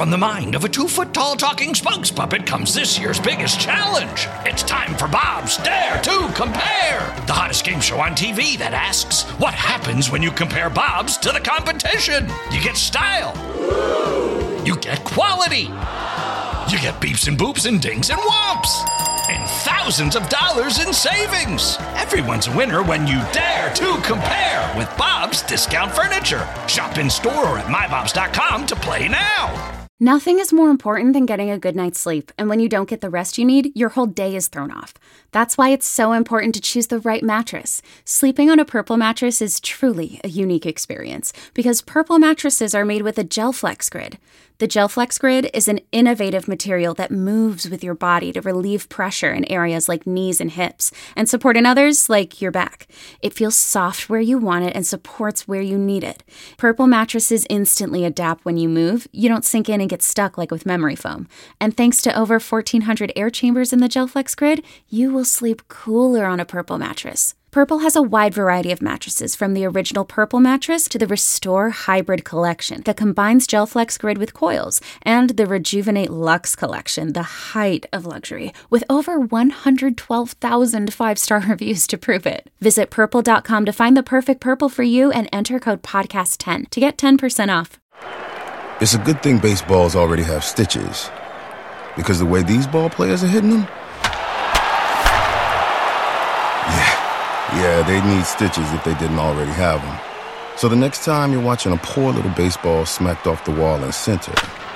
From the mind of a 2-foot-tall talking spokes puppet comes this year's biggest challenge. It's time for Bob's Dare to Compare, the hottest game show on TV that asks, what happens when you compare Bob's to the competition? You get style. You get quality. You get beeps and boops and dings and whomps. And thousands of dollars in savings. Everyone's a winner when you dare to compare with Bob's Discount Furniture. Shop in store or at mybobs.com to play now. Nothing is more important than getting a good night's sleep, and when you don't get the rest you need, your whole day is thrown off. That's why it's so important to choose the right mattress. Sleeping on a Purple mattress is truly a unique experience, because Purple mattresses are made with a GelFlex Grid. The GelFlex Grid is an innovative material that moves with your body to relieve pressure in areas like knees and hips, and support in others like your back. It feels soft where you want it and supports where you need it. Purple mattresses instantly adapt when you move. You don't sink in and get stuck like with memory foam. And thanks to over 1,400 air chambers in the GelFlex Grid, you will sleep cooler on a Purple mattress. Purple has a wide variety of mattresses, from the original Purple mattress to the Restore Hybrid collection that combines GelFlex Grid with coils, and the Rejuvenate Luxe collection, the height of luxury, with over 112,000 five-star reviews to prove it. Visit Purple.com to find the perfect Purple for you and enter code PODCAST10 to get 10% off. It's a good thing baseballs already have stitches, because the way these ball players are hitting them, yeah, they need stitches if they didn't already have them. So the next time you're watching a poor little baseball smacked off the wall in center,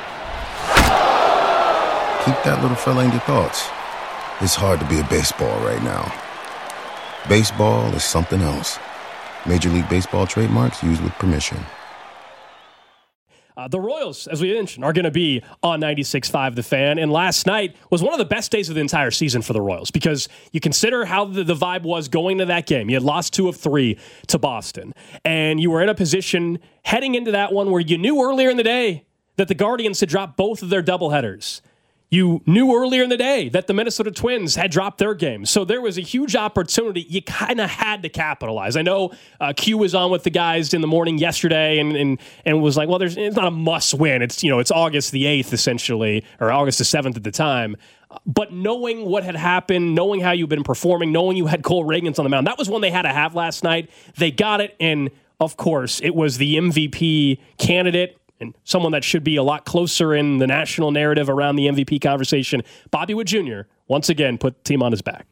keep that little fella in your thoughts. It's hard to be a baseball right now. Baseball is something else. Major League Baseball trademarks used with permission. The Royals, as we mentioned, are going to be on 96.5 The Fan. And last night was one of the best days of the entire season for the Royals, because you consider how the vibe was going to that game. You had lost 2 of 3 to Boston. And you were in a position heading into that one where you knew earlier in the day that the Guardians had dropped both of their doubleheaders. You knew earlier in the day that the Minnesota Twins had dropped their game. So there was a huge opportunity. You kind of had to capitalize. I know Q was on with the guys in the morning yesterday and was like, well, it's not a must win. It's August the 8th, essentially, or August the 7th at the time. But knowing what had happened, knowing how you've been performing, knowing you had Cole Ragans on the mound, that was one they had to have last night. They got it, and of course, it was the MVP candidate, and someone that should be a lot closer in the national narrative around the MVP conversation. Bobby Witt Jr. once again put the team on his back.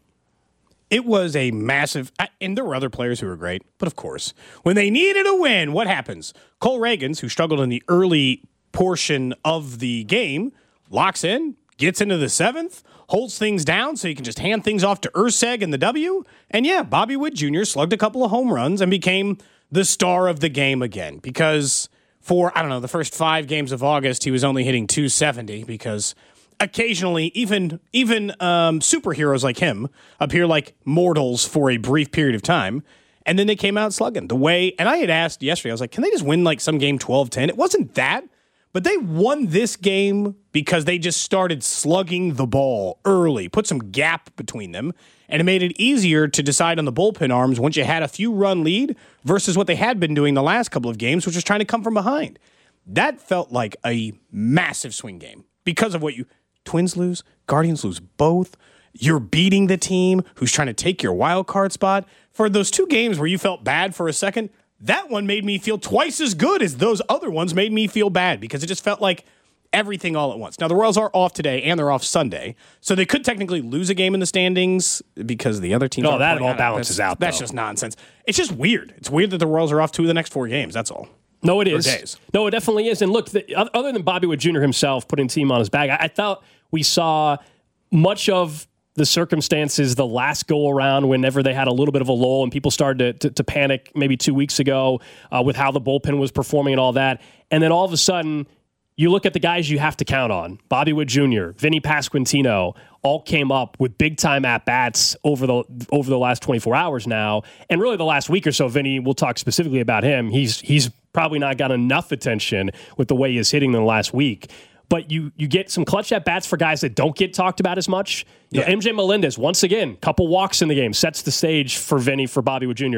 It was a massive, and there were other players who were great, but of course, when they needed a win, what happens? Cole Ragans, who struggled in the early portion of the game, locks in, gets into the 7th, holds things down so he can just hand things off to Urseg in the W, and yeah, Bobby Witt Jr. slugged a couple of home runs and became the star of the game again, because for, the first 5 games of August, he was only hitting .270, because occasionally even superheroes like him appear like mortals for a brief period of time, and then they came out slugging. And I had asked yesterday, I was like, can they just win like some game 12-10? It wasn't that, but they won this game because they just started slugging the ball early, put some gap between them, and it made it easier to decide on the bullpen arms once you had a few run lead versus what they had been doing the last couple of games, which was trying to come from behind. That felt like a massive swing game because of what Twins lose, Guardians lose both. You're beating the team who's trying to take your wild card spot. For those 2 games where you felt bad for a second, that one made me feel twice as good as those other ones made me feel bad, because it just felt like everything all at once. Now, the Royals are off today, and they're off Sunday, so they could technically lose a game in the standings because the other teams. No, that all balances out. That's just nonsense. It's just weird. It's weird that the Royals are off 2 of the next 4 games. That's all. No, it is. Days. No, it definitely is. And look, other than Bobby Witt Jr. himself putting the team on his back, I thought we saw much of the circumstances the last go around whenever they had a little bit of a lull and people started to panic maybe 2 weeks ago with how the bullpen was performing and all that. And then all of a sudden, you look at the guys you have to count on. Bobby Witt Jr., Vinny Pasquantino, all came up with big-time at-bats over the last 24 hours now. And really the last week or so, Vinny, we'll talk specifically about him. He's probably not got enough attention with the way he's hitting in the last week. But you get some clutch at-bats for guys that don't get talked about as much. You know, MJ Melendez, once again, couple walks in the game, sets the stage for Vinny, for Bobby Witt Jr.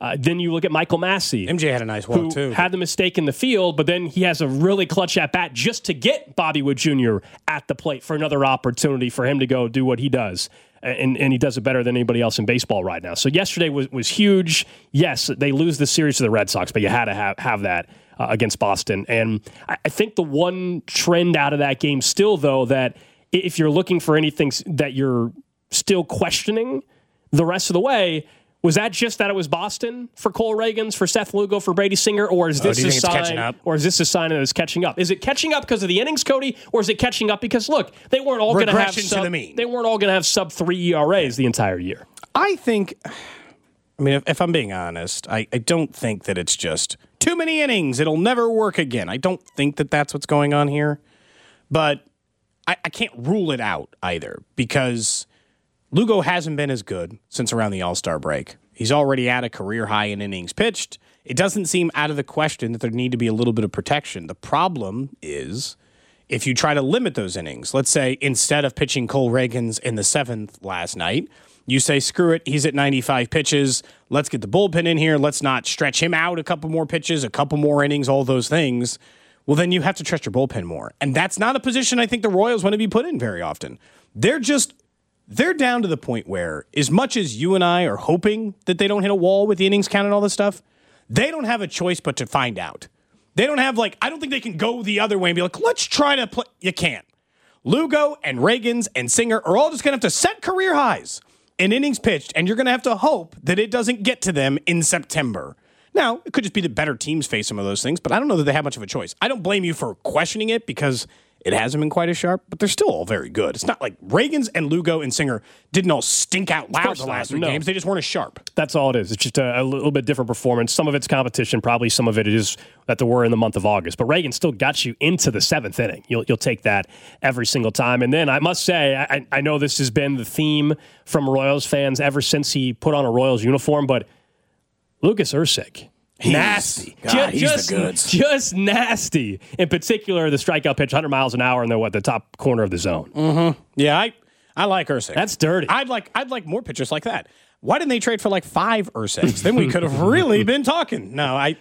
Then you look at Michael Massey. MJ had a nice walk, too. Had the mistake in the field, but then he has a really clutch at-bat just to get Bobby Wood Jr. at the plate for another opportunity for him to go do what he does. And he does it better than anybody else in baseball right now. So yesterday was huge. Yes, they lose the series to the Red Sox, but you had to have that against Boston. And I think the one trend out of that game still, though, that if you're looking for anything that you're still questioning the rest of the way, was that just that it was Boston for Cole Ragans, for Seth Lugo, for Brady Singer, or is this a sign? Or is this a sign that it's catching up? Is it catching up because of the innings, Cody, or is it catching up because look, they weren't all going to have sub 3 ERAs the entire year? I think. I mean, if I'm being honest, I don't think that it's just too many innings. It'll never work again. I don't think that that's what's going on here, but I can't rule it out either because Lugo hasn't been as good since around the All-Star break. He's already at a career high in innings pitched. It doesn't seem out of the question that there need to be a little bit of protection. The problem is if you try to limit those innings, let's say instead of pitching Cole Ragans in the 7th last night, you say, screw it, he's at 95 pitches. Let's get the bullpen in here. Let's not stretch him out a couple more pitches, a couple more innings, all those things. Well, then you have to trust your bullpen more. And that's not a position I think the Royals want to be put in very often. They're down to the point where, as much as you and I are hoping that they don't hit a wall with the innings count and all this stuff, they don't have a choice but to find out. They don't have, I don't think they can go the other way and be like, let's try to play. You can't. Lugo and Ragans and Singer are all just going to have to set career highs in innings pitched, and you're going to have to hope that it doesn't get to them in September. Now, it could just be that better teams face some of those things, but I don't know that they have much of a choice. I don't blame you for questioning it because it hasn't been quite as sharp, but they're still all very good. It's not like Ragans and Lugo and Singer didn't all stink out loud the last 3 games. They just weren't as sharp. That's all it is. It's just a little bit different performance. Some of it's competition. Probably some of it is that they were in the month of August. But Reagan still got you into the 7th inning. You'll take that every single time. And then I must say, I know this has been the theme from Royals fans ever since he put on a Royals uniform, but Lucas Erceg. Nasty. He's the goods. Just nasty. In particular, the strikeout pitch, 100 miles an hour, and they're the top corner of the zone. Mm-hmm. Yeah, I like Erceg. That's dirty. I'd like more pitchers like that. Why didn't they trade for 5 Ercegs? Then we could have really been talking. No, I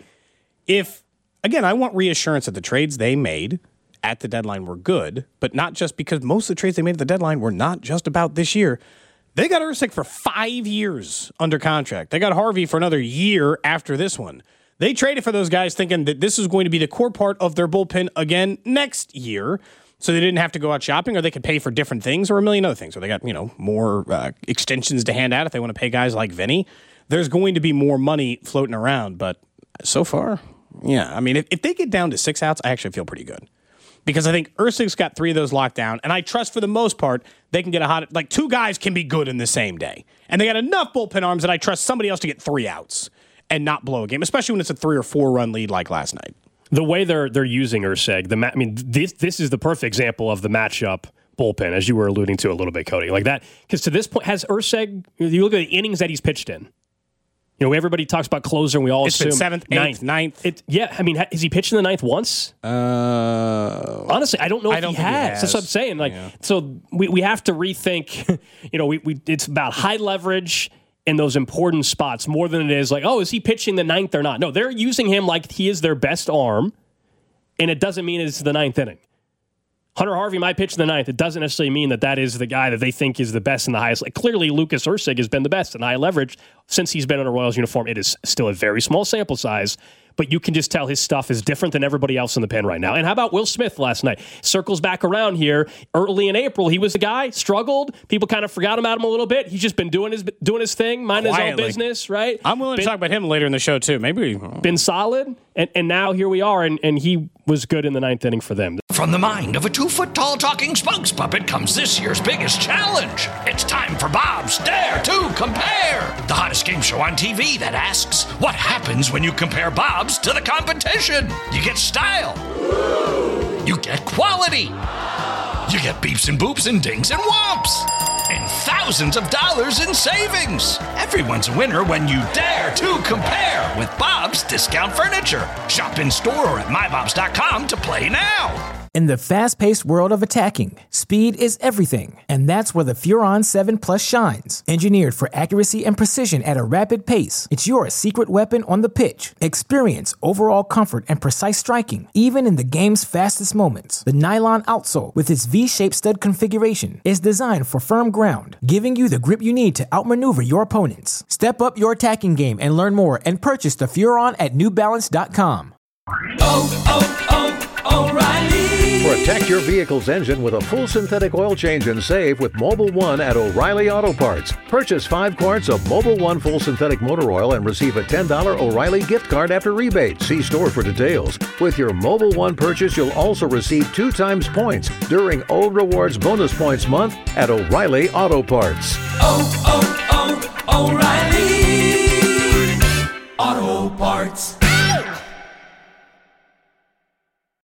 want reassurance that the trades they made at the deadline were good, but not just because most of the trades they made at the deadline were not just about this year. They got Erceg for 5 years under contract. They got Harvey for another year after this one. They traded for those guys thinking that this is going to be the core part of their bullpen again next year, so they didn't have to go out shopping, or they could pay for different things or a million other things. Or they got more extensions to hand out if they want to pay guys like Vinny. There's going to be more money floating around, but so far, yeah. I mean, if they get down to 6 outs, I actually feel pretty good. Because I think Erceg's got 3 of those locked down, and I trust for the most part they can get a hot. 2 guys can be good in the same day, and they got enough bullpen arms that I trust somebody else to get 3 outs and not blow a game, especially when it's a 3 or 4 run lead like last night. The way they're using Erceg, this is the perfect example of the matchup bullpen, as you were alluding to a little bit, Cody, like that. Because to this point, has Erceg? You look at the innings that he's pitched in. Everybody talks about closer, and we all assume 7th, 8th, 9th. Has he pitched in the 9th once? Honestly, I don't know if he has. That's what I'm saying. So we have to rethink. It's about high leverage in those important spots more than it is is he pitching the 9th or not? No, they're using him like he is their best arm, and it doesn't mean it's the 9th inning. Hunter Harvey might pitch in the 9th. It doesn't necessarily mean that is the guy that they think is the best in the highest. Clearly, Lucas Erceg has been the best in high leverage since he's been in a Royals uniform. It is still a very small sample size, but you can just tell his stuff is different than everybody else in the pen right now. And how about Will Smith last night? Circles back around here. Early in April, he was the guy, struggled. People kind of forgot about him a little bit. He's just been doing his thing, minding his own business, right? I'm willing to talk about him later in the show, too. Maybe. Been solid, and now here we are, and he was good in the 9th inning for them. From the mind of a 2-foot-tall talking spokes puppet comes this year's biggest challenge. It's time for Bob's Dare to Compare, the hottest game show on TV that asks, what happens when you compare Bob's to the competition? You get style. You get quality. You get beeps and boops and dings and whomps. And thousands of dollars in savings. Everyone's a winner when you dare to compare with Bob's Discount Furniture. Shop in store or at mybobs.com to play now. In the fast-paced world of attacking, speed is everything, and that's where the Furon 7 Plus shines. Engineered for accuracy and precision at a rapid pace, it's your secret weapon on the pitch. Experience overall comfort and precise striking, even in the game's fastest moments. The nylon outsole, with its V-shaped stud configuration, is designed for firm ground, giving you the grip you need to outmaneuver your opponents. Step up your attacking game and learn more and purchase the Furon at newbalance.com. O'Reilly. Protect your vehicle's engine with a full synthetic oil change and save with Mobil 1 at O'Reilly Auto Parts. Purchase 5 quarts of Mobil 1 full synthetic motor oil and receive a $10 O'Reilly gift card after rebate. See store for details. With your Mobil 1 purchase, you'll also receive 2 times points during O Rewards Bonus Points Month at O'Reilly Auto Parts. O'Reilly Auto Parts.